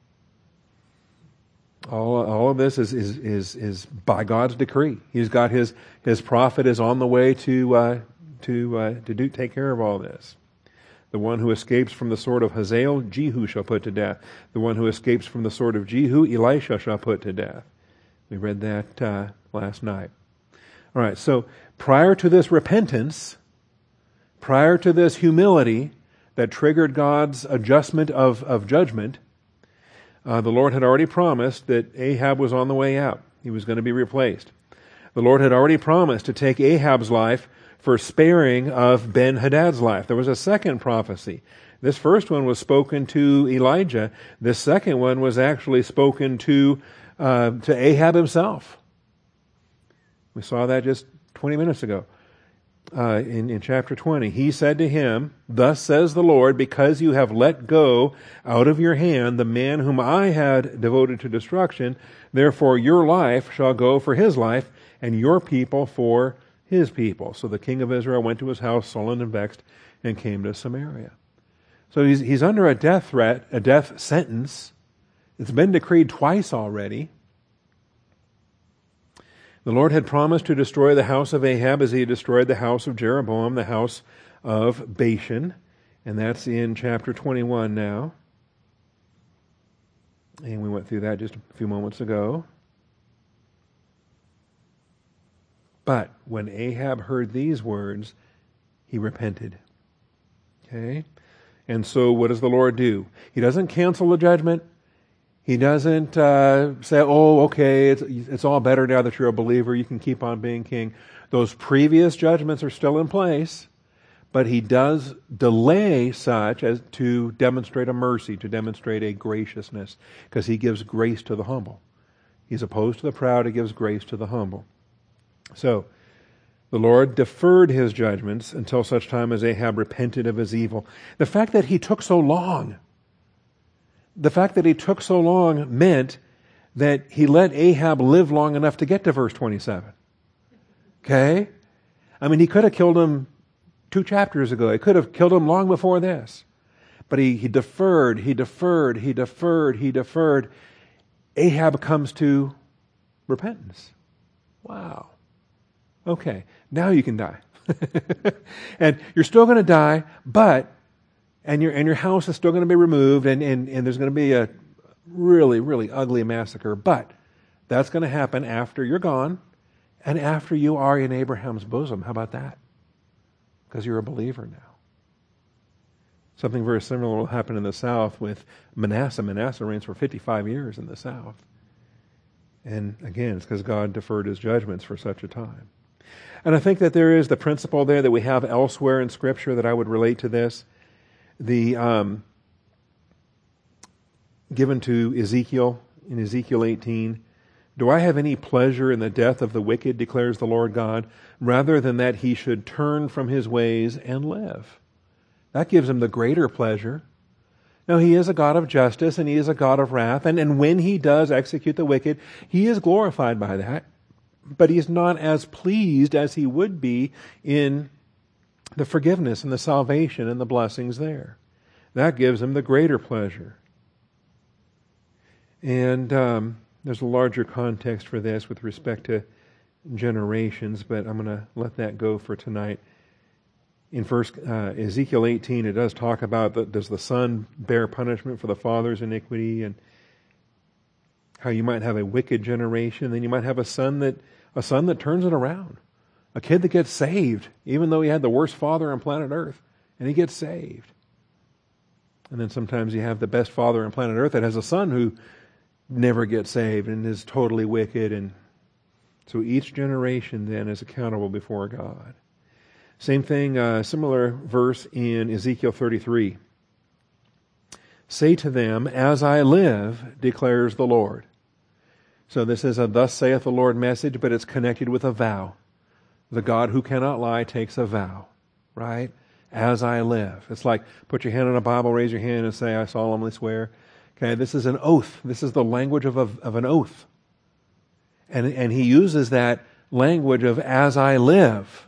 All, all of this is, is, is, is by God's decree. He's got his, his prophet is on the way to, uh, to, uh, to do, take care of all this. The one who escapes from the sword of Hazael, Jehu shall put to death. The one who escapes from the sword of Jehu, Elisha shall put to death. We read that uh, last night. All right, so prior to this repentance, prior to this humility that triggered God's adjustment of, of judgment, uh, the Lord had already promised that Ahab was on the way out. He was going to be replaced. The Lord had already promised to take Ahab's life for sparing of Ben-Hadad's life. There was a second prophecy. This first one was spoken to Elijah. This second one was actually spoken to uh, to Ahab himself. We saw that just twenty minutes ago uh, in, in chapter twenty. He said to him, "Thus says the Lord, because you have let go out of your hand the man whom I had devoted to destruction, therefore your life shall go for his life, and your people for his people." So the king of Israel went to his house, sullen and vexed, and came to Samaria. So he's, he's under a death threat, a death sentence. It's been decreed twice already. The Lord had promised to destroy the house of Ahab as he had destroyed the house of Jeroboam, the house of Bashan. And that's in chapter twenty-one now. And we went through that just a few moments ago. But when Ahab heard these words, he repented. Okay? And so what does the Lord do? He doesn't cancel the judgment. He doesn't uh, say, oh, okay, it's, it's all better now that you're a believer. You can keep on being king. Those previous judgments are still in place, but he does delay such as to demonstrate a mercy, to demonstrate a graciousness, because he gives grace to the humble. He's opposed to the proud. He gives grace to the humble. So, the Lord deferred his judgments until such time as Ahab repented of his evil. The fact that he took so long, the fact that he took so long meant that he let Ahab live long enough to get to verse twenty-seven. Okay? I mean, he could have killed him two chapters ago. He could have killed him long before this. But he, he deferred, he deferred, he deferred, he deferred. Ahab comes to repentance. Wow. Okay, now you can die. And you're still going to die, but, and your and your house is still going to be removed, and, and, and there's going to be a really, really ugly massacre, but that's going to happen after you're gone and after you are in Abraham's bosom. How about that? Because you're a believer now. Something very similar will happen in the south with Manasseh. Manasseh reigns for fifty-five years in the south. And again, it's because God deferred his judgments for such a time. And I think that there is the principle there that we have elsewhere in Scripture that I would relate to this. The um, given to Ezekiel, in Ezekiel eighteen, "Do I have any pleasure in the death of the wicked, declares the Lord God, rather than that he should turn from his ways and live?" That gives him the greater pleasure. Now, he is a God of justice and he is a God of wrath, and, and when he does execute the wicked, he is glorified by that. But he's not as pleased as he would be in the forgiveness and the salvation and the blessings there. That gives him the greater pleasure. And um, there's a larger context for this with respect to generations, but I'm going to let that go for tonight. In first uh, Ezekiel eighteen, it does talk about the, does the son bear punishment for the father's iniquity, and how you might have a wicked generation, then you might have a son that a son that turns it around, a kid that gets saved, even though he had the worst father on planet Earth, and he gets saved. And then sometimes you have the best father on planet Earth that has a son who never gets saved and is totally wicked, and so each generation then is accountable before God. Same thing, uh, similar verse in Ezekiel thirty-three. Say to them, as I live, declares the Lord. So this is a thus saith the Lord message, but it's connected with a vow. The God who cannot lie takes a vow, right? As I live. It's like put your hand on a Bible, raise your hand and say, I solemnly swear. Okay, this is an oath. This is the language of, a, of an oath. And, and he uses that language of as I live.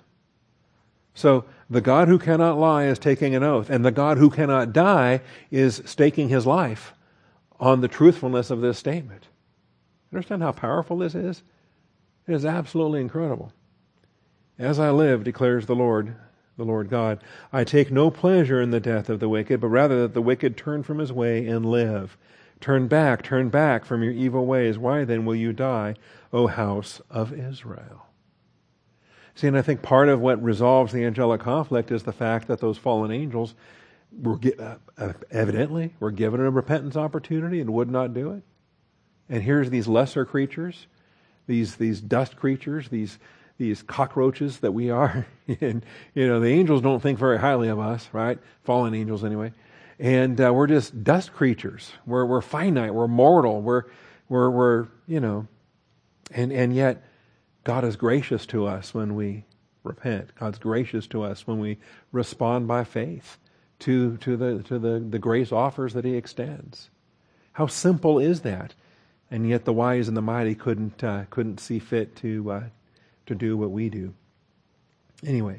So the God who cannot lie is taking an oath, and the God who cannot die is staking his life on the truthfulness of this statement. Understand how powerful this is? It is absolutely incredible. As I live, declares the Lord, the Lord God, I take no pleasure in the death of the wicked, but rather that the wicked turn from his way and live. Turn back, turn back from your evil ways. Why then will you die, O house of Israel? See, and I think part of what resolves the angelic conflict is the fact that those fallen angels were uh, evidently were given a repentance opportunity and would not do it. And here's these lesser creatures, these these dust creatures, these these cockroaches that we are. And you know, the angels don't think very highly of us, right? Fallen angels, anyway. And uh, we're just dust creatures. We're we're finite. We're mortal. We're we're we're you know, and and yet. God is gracious to us when we repent. God's gracious to us when we respond by faith to, to, the, to the, the grace offers that he extends. How simple is that? And yet the wise and the mighty couldn't, uh, couldn't see fit to, uh, to do what we do. Anyway,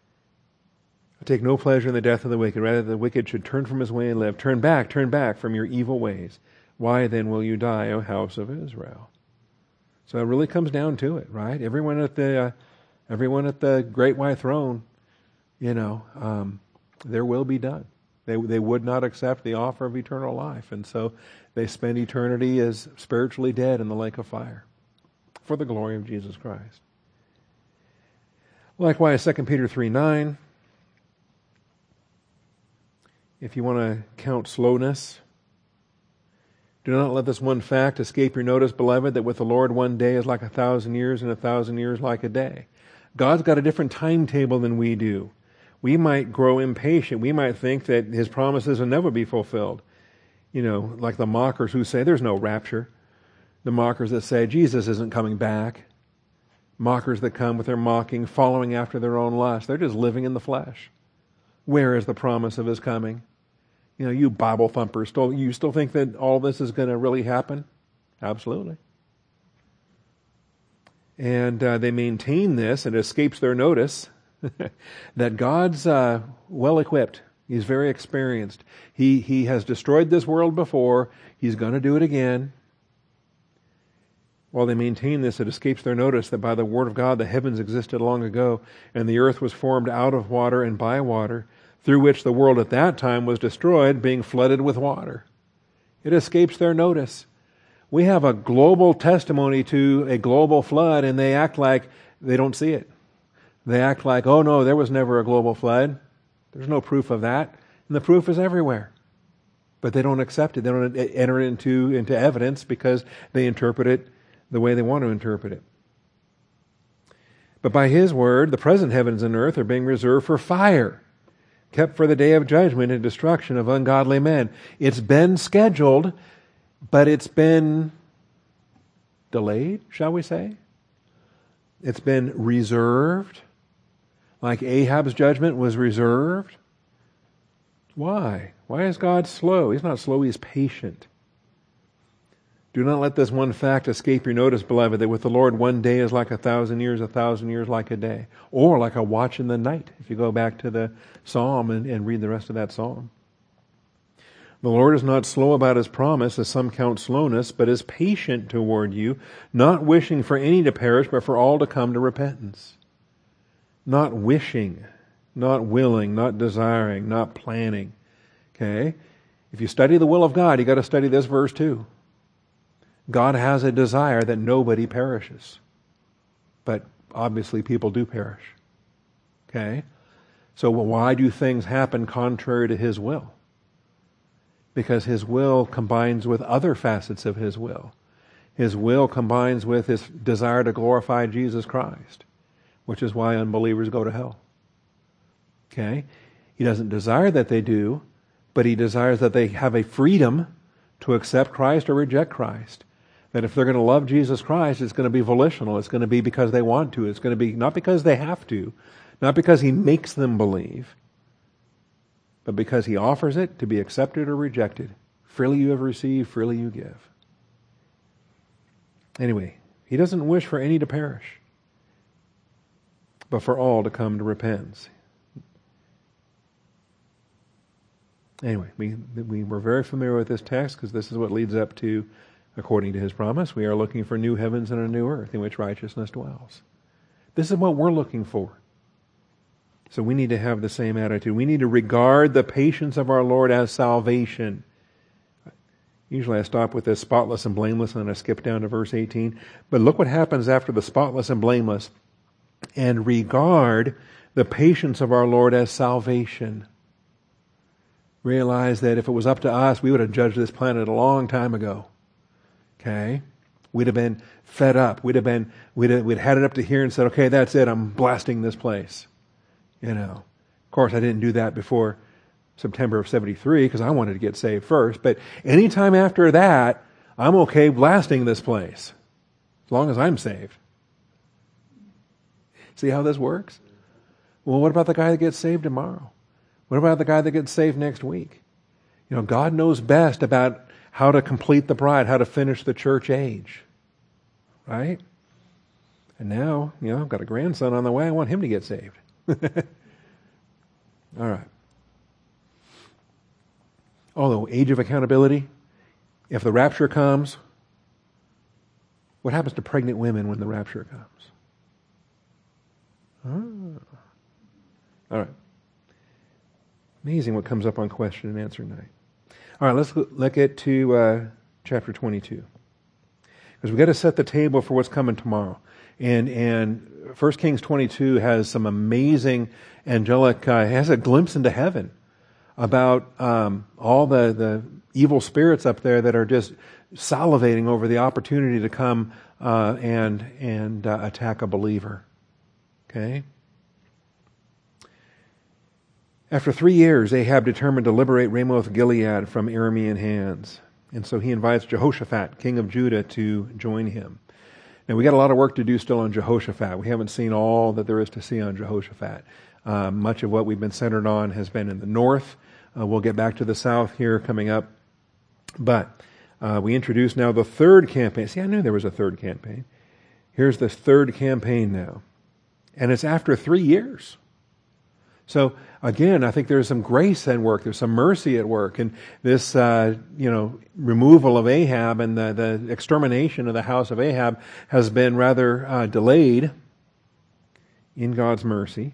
I take no pleasure in the death of the wicked. Rather, the wicked should turn from his way and live. Turn back, turn back from your evil ways. Why then will you die, O house of Israel? So it really comes down to it, right? Everyone at the, uh, everyone at the great white throne, you know, um, their will be done. They they would not accept the offer of eternal life, and so they spend eternity as spiritually dead in the lake of fire, for the glory of Jesus Christ. Likewise, Second Peter three nine. If you want to count slowness. Do not let this one fact escape your notice, beloved, that with the Lord one day is like a thousand years, and a thousand years like a day. God's got a different timetable than we do. We might grow impatient. We might think that his promises will never be fulfilled. You know, like the mockers who say there's no rapture. The mockers that say Jesus isn't coming back. Mockers that come with their mocking, following after their own lust. They're just living in the flesh. Where is the promise of his coming? You know, you Bible thumpers, still, you still think that all this is going to really happen? Absolutely. And uh, they maintain this, and it escapes their notice, that God's uh, well-equipped. He's very experienced. He, he has destroyed this world before. He's going to do it again. While they maintain this, it escapes their notice that by the word of God the heavens existed long ago, and the earth was formed out of water and by water, through which the world at that time was destroyed, being flooded with water. It escapes their notice. We have a global testimony to a global flood, and they act like they don't see it. They act like, oh no, there was never a global flood. There's no proof of that. And the proof is everywhere. But they don't accept it. They don't enter it into, into evidence because they interpret it the way they want to interpret it. But by his word, the present heavens and earth are being reserved for fire, kept for the day of judgment and destruction of ungodly men. It's been scheduled, but it's been delayed, shall we say? It's been reserved, like Ahab's judgment was reserved. Why? Why is God slow? He's not slow, he's patient. Do not let this one fact escape your notice, beloved, that with the Lord one day is like a thousand years, a thousand years like a day. Or like a watch in the night, if you go back to the psalm and, and read the rest of that psalm. The Lord is not slow about his promise, as some count slowness, but is patient toward you, not wishing for any to perish, but for all to come to repentance. Not wishing, not willing, not desiring, not planning. Okay? If you study the will of God, you got to study this verse too. God has a desire that nobody perishes. But obviously people do perish. Okay? So why do things happen contrary to his will? Because his will combines with other facets of his will. His will combines with his desire to glorify Jesus Christ, which is why unbelievers go to hell. Okay? He doesn't desire that they do, but he desires that they have a freedom to accept Christ or reject Christ. That if they're going to love Jesus Christ, it's going to be volitional. It's going to be because they want to. It's going to be not because they have to, not because he makes them believe, but because he offers it to be accepted or rejected. Freely you have received, freely you give. Anyway, he doesn't wish for any to perish, but for all to come to repentance. Anyway, we, we were very familiar with this text because this is what leads up to, according to his promise, we are looking for new heavens and a new earth in which righteousness dwells. This is what we're looking for. So we need to have the same attitude. We need to regard the patience of our Lord as salvation. Usually I stop with this spotless and blameless and then I skip down to verse eighteen. But look what happens after the spotless and blameless. And regard the patience of our Lord as salvation. Realize that if it was up to us, we would have judged this planet a long time ago. Okay? We'd have been fed up. We'd have been, we'd have, we'd had it up to here and said, okay, that's it. I'm blasting this place. You know, of course, I didn't do that before September of seventy-three because I wanted to get saved first. But anytime after that, I'm okay blasting this place as long as I'm saved. See how this works? Well, what about the guy that gets saved tomorrow? What about the guy that gets saved next week? You know, God knows best about how to complete the bride, how to finish the church age. Right? And now, you know, I've got a grandson on the way. I want him to get saved. All right. Although, age of accountability, if the rapture comes, what happens to pregnant women when the rapture comes? Ah. All right. Amazing what comes up on question and answer night. All right, let's look at to uh, chapter twenty-two. Because we've got to set the table for what's coming tomorrow. And and First Kings twenty-two has some amazing angelic, uh, has a glimpse into heaven about um, all the, the evil spirits up there that are just salivating over the opportunity to come uh, and and uh, attack a believer. Okay? After three years, Ahab determined to liberate Ramoth Gilead from Aramean hands. And so he invites Jehoshaphat, king of Judah, to join him. Now, we got a lot of work to do still on Jehoshaphat. We haven't seen all that there is to see on Jehoshaphat. Uh, much of what we've been centered on has been in the north. Uh, we'll get back to the south here coming up. But uh, we introduce now the third campaign. See, I knew there was a third campaign. Here's the third campaign now. And it's after three years. So, again, I think there's some grace at work. There's some mercy at work. And this, uh, you know, removal of Ahab and the, the extermination of the house of Ahab has been rather uh, delayed in God's mercy.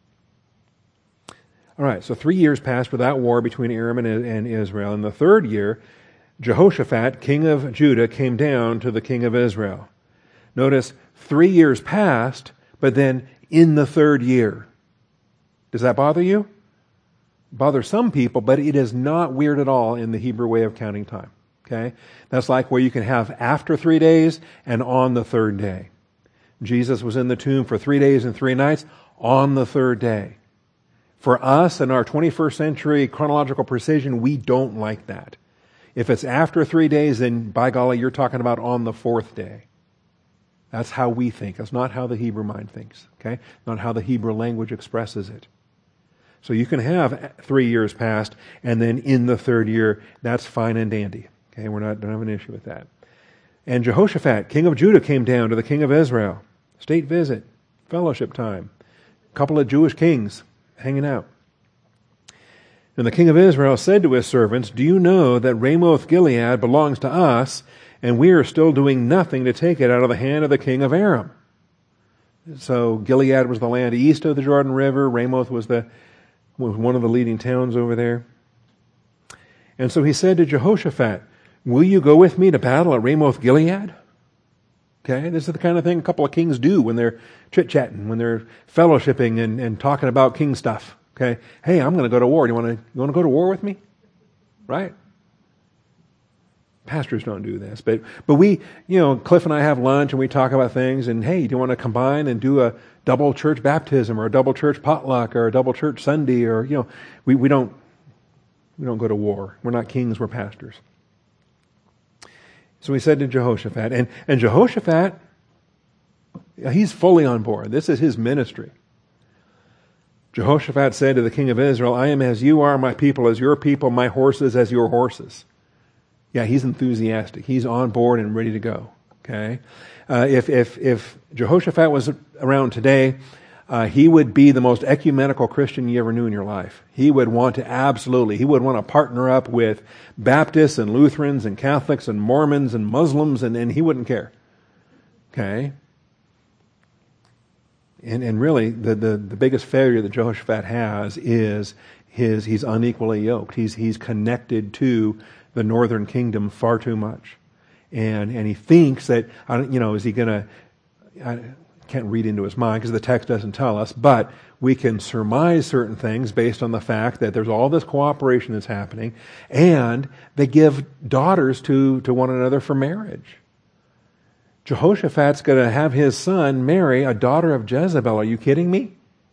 All right, so three years passed without war between Aram and, and Israel. In the third year, Jehoshaphat, king of Judah, came down to the king of Israel. Notice, three years passed, but then in the third year. Does that bother you? Bother some people, but it is not weird at all in the Hebrew way of counting time. Okay? That's like where you can have after three days and on the third day. Jesus was in the tomb for three days and three nights on the third day. For us in our twenty-first century chronological precision, we don't like that. If it's after three days, then by golly, you're talking about on the fourth day. That's how we think. That's not how the Hebrew mind thinks. Okay? Not how the Hebrew language expresses it. So you can have three years past, and then in the third year, that's fine and dandy. Okay, we're not don't have an issue with that. And Jehoshaphat, king of Judah, came down to the king of Israel. State visit, fellowship time. A couple of Jewish kings hanging out. And the king of Israel said to his servants, do you know that Ramoth Gilead belongs to us, and we are still doing nothing to take it out of the hand of the king of Aram? So Gilead was the land east of the Jordan River. Ramoth was the was one of the leading towns over there. And so he said to Jehoshaphat, will you go with me to battle at Ramoth Gilead? Okay, this is the kind of thing a couple of kings do when they're chit-chatting, when they're fellowshipping and, and talking about king stuff. Okay, hey, I'm going to go to war. Do you want to you want to go to war with me? Right? Pastors don't do this, but but we, you know, Cliff and I have lunch and we talk about things. And hey, do you want to combine and do a double church baptism or a double church potluck or a double church Sunday? Or you know, we, we don't we don't go to war. We're not kings. We're pastors. So he said to Jehoshaphat, and and Jehoshaphat, he's fully on board. This is his ministry. Jehoshaphat said to the king of Israel, I am as you are, my people as your people, my horses as your horses. Yeah, he's enthusiastic. He's on board and ready to go. Okay, uh, if if if Jehoshaphat was around today, uh, he would be the most ecumenical Christian you ever knew in your life. He would want to absolutely, he would want to partner up with Baptists and Lutherans and Catholics and Mormons and Muslims, and, and he wouldn't care. Okay. And and really, the, the, the biggest failure that Jehoshaphat has is his he's unequally yoked. He's he's connected to the northern kingdom far too much, and and he thinks that, you know, is he going to? I can't read into his mind because the text doesn't tell us, but we can surmise certain things based on the fact that there's all this cooperation that's happening, and they give daughters to to one another for marriage. Jehoshaphat's going to have his son marry a daughter of Jezebel. Are you kidding me?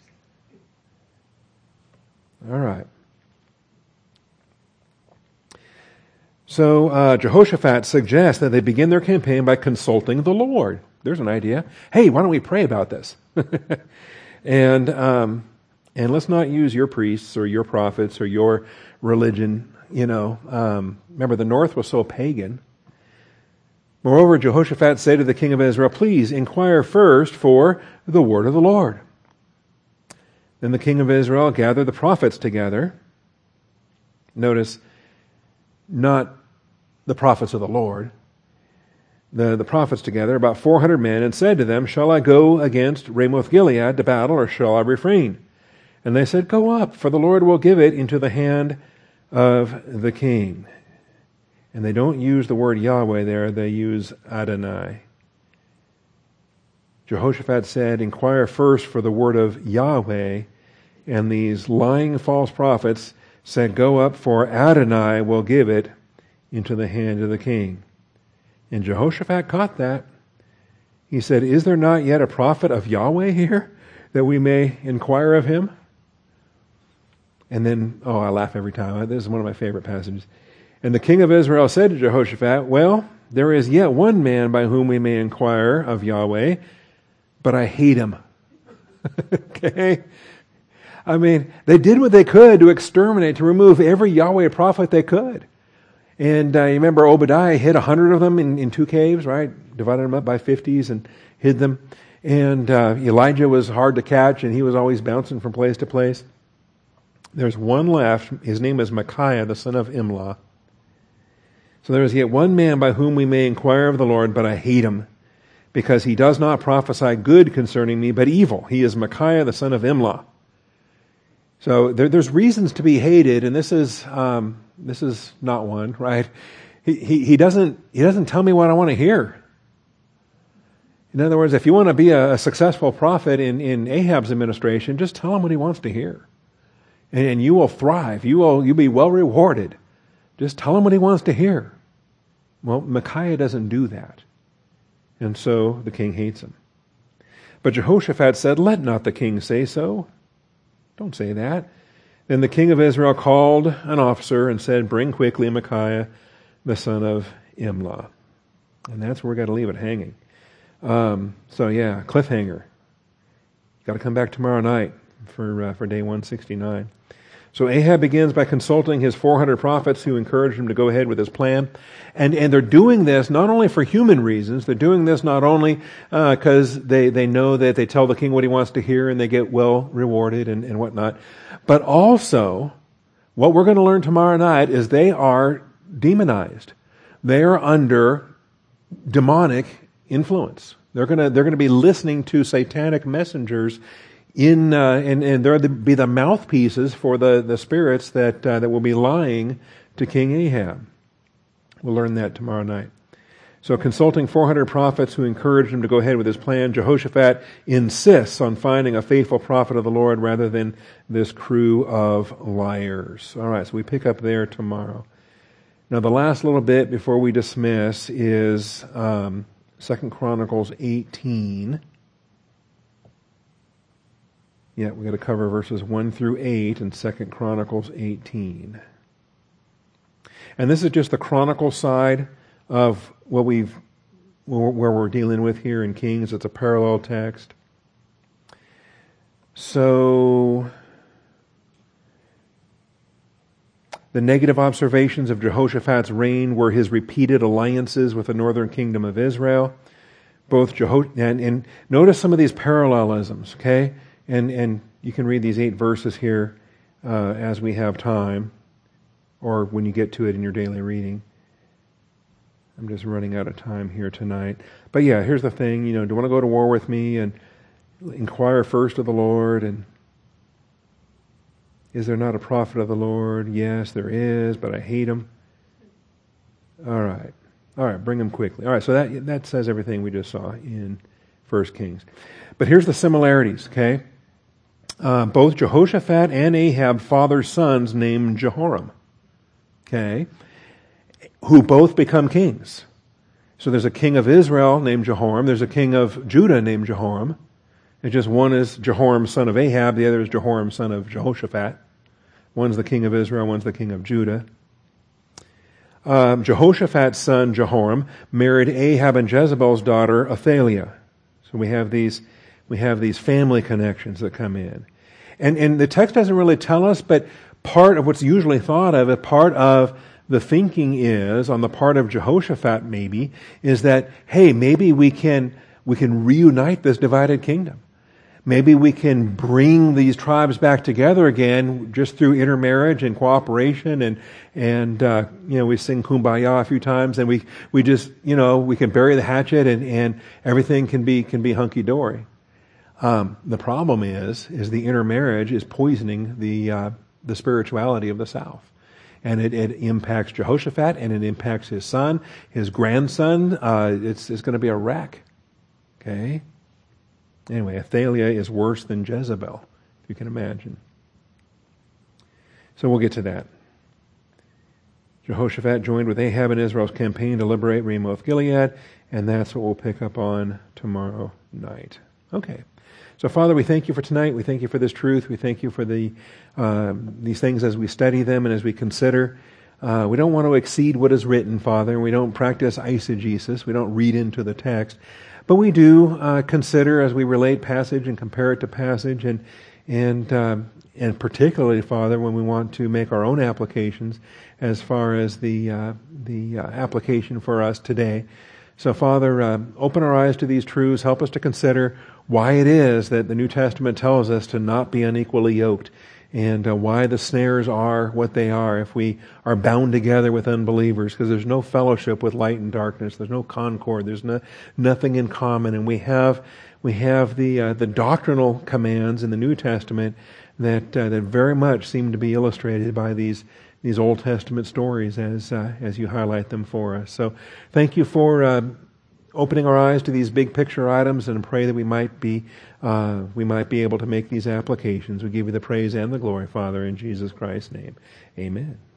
All right. So uh, Jehoshaphat suggests that they begin their campaign by consulting the Lord. There's an idea. Hey, why don't we pray about this? and um, and let's not use your priests or your prophets or your religion. You know, um, remember the north was so pagan. Moreover, Jehoshaphat said to the king of Israel, please inquire first for the word of the Lord. Then the king of Israel gathered the prophets together. Notice, not the prophets of the Lord. The, the prophets together, about four hundred men, and said to them, shall I go against Ramoth Gilead to battle, or shall I refrain? And they said, go up, for the Lord will give it into the hand of the king. And they don't use the word Yahweh there, they use Adonai. Jehoshaphat said, inquire first for the word of Yahweh. And these lying false prophets said, go up, for Adonai will give it into the hand of the king. And Jehoshaphat caught that. He said, is there not yet a prophet of Yahweh here, that we may inquire of him? And then, oh, I laugh every time. This is one of my favorite passages. And the king of Israel said to Jehoshaphat, well, there is yet one man by whom we may inquire of Yahweh, but I hate him. Okay? I mean, they did what they could to exterminate, to remove every Yahweh prophet they could. And uh, you remember Obadiah hid a hundred of them in, in two caves, right? Divided them up by fifties and hid them. And uh, Elijah was hard to catch, and he was always bouncing from place to place. There's one left. His name is Micaiah, the son of Imlah. So there is yet one man by whom we may inquire of the Lord, but I hate him, because he does not prophesy good concerning me, but evil. He is Micaiah, the son of Imlah. So there, there's reasons to be hated, and this is um, this is not one, right? He, he he doesn't he doesn't tell me what I want to hear. In other words, if you want to be a, a successful prophet in, in Ahab's administration, just tell him what he wants to hear, and, and you will thrive. You will you'll be well rewarded. Just tell him what he wants to hear. Well, Micaiah doesn't do that, and so the king hates him. But Jehoshaphat said, "Let not the king say so." Don't say that. Then the king of Israel called an officer and said, bring quickly Micaiah, the son of Imlah. And that's where we've got to leave it hanging. Um, so yeah, cliffhanger. Got to come back tomorrow night for uh, for day one sixty-nine. So Ahab begins by consulting his four hundred prophets who encouraged him to go ahead with his plan. And and they're doing this not only for human reasons, they're doing this not only because uh, they, they know that they tell the king what he wants to hear and they get well rewarded and, and whatnot, but also what we're going to learn tomorrow night is they are demonized. They are under demonic influence. They're going to they're going to be listening to satanic messengers in uh, and and they're to be the mouthpieces for the the spirits that uh, that will be lying to King Ahab. We'll learn that tomorrow night. So consulting four hundred prophets who encouraged him to go ahead with his plan, Jehoshaphat insists on finding a faithful prophet of the Lord rather than this crew of liars. All right, so we pick up there tomorrow. Now the last little bit before we dismiss is um, Second Chronicles eighteen. Yeah, we've got to cover verses one through eight in Second Chronicles eighteen. And this is just the chronicle side of what we've, where we're dealing with here in Kings. It's a parallel text. So, the negative observations of Jehoshaphat's reign were his repeated alliances with the northern kingdom of Israel. Both Jeho- and, and notice some of these parallelisms, okay? And and you can read these eight verses here uh, as we have time, or when you get to it in your daily reading. I'm just running out of time here tonight. But yeah, here's the thing, you know, do you want to go to war with me? And inquire first of the Lord. And is there not a prophet of the Lord? Yes, there is, but I hate him. All right. All right, bring him quickly. All right, so that that says everything we just saw in First Kings. But here's the similarities, okay? Uh, both Jehoshaphat and Ahab fathered sons named Jehoram, okay, who both become kings. So there's a king of Israel named Jehoram. There's a king of Judah named Jehoram. It's just one is Jehoram, son of Ahab. The other is Jehoram, son of Jehoshaphat. One's the king of Israel. One's the king of Judah. Um, Jehoshaphat's son Jehoram married Ahab and Jezebel's daughter Athaliah. So we have these we have these family connections that come in. And and the text doesn't really tell us, but part of what's usually thought of, a part of the thinking is, on the part of Jehoshaphat maybe, is that, hey, maybe we can we can reunite this divided kingdom. Maybe we can bring these tribes back together again just through intermarriage and cooperation, and and uh, you know, we sing Kumbaya a few times, and we we just, you know, we can bury the hatchet, and, and everything can be can be hunky dory. Um, the problem is is the intermarriage is poisoning the uh, the spirituality of the South, and it, it impacts Jehoshaphat, and it impacts his son, his grandson. Uh, it's it's going to be a wreck. Okay. Anyway, Athaliah is worse than Jezebel, if you can imagine. So we'll get to that. Jehoshaphat joined with Ahab in Israel's campaign to liberate Ramoth Gilead, and that's what we'll pick up on tomorrow night. Okay. So, Father, we thank you for tonight. We thank you for this truth. We thank you for the um, these things as we study them and as we consider. Uh, we don't want to exceed what is written, Father. We don't practice eisegesis. We don't read into the text. But we do uh, consider as we relate passage and compare it to passage, and and uh, and particularly, Father, when we want to make our own applications as far as the uh, the uh, application for us today. So, Father, uh, open our eyes to these truths. Help us to consider why it is that the New Testament tells us to not be unequally yoked, and uh, why the snares are what they are if we are bound together with unbelievers, because there's no fellowship with light and darkness. There's no concord. There's no, nothing in common. And we have we have the uh, the doctrinal commands in the New Testament that uh, that very much seem to be illustrated by these these Old Testament stories as uh, as you highlight them for us. So thank you for uh, opening our eyes to these big picture items, and pray that we might be uh, we might be able to make these applications. We give you the praise and the glory, Father, in Jesus Christ's name. Amen.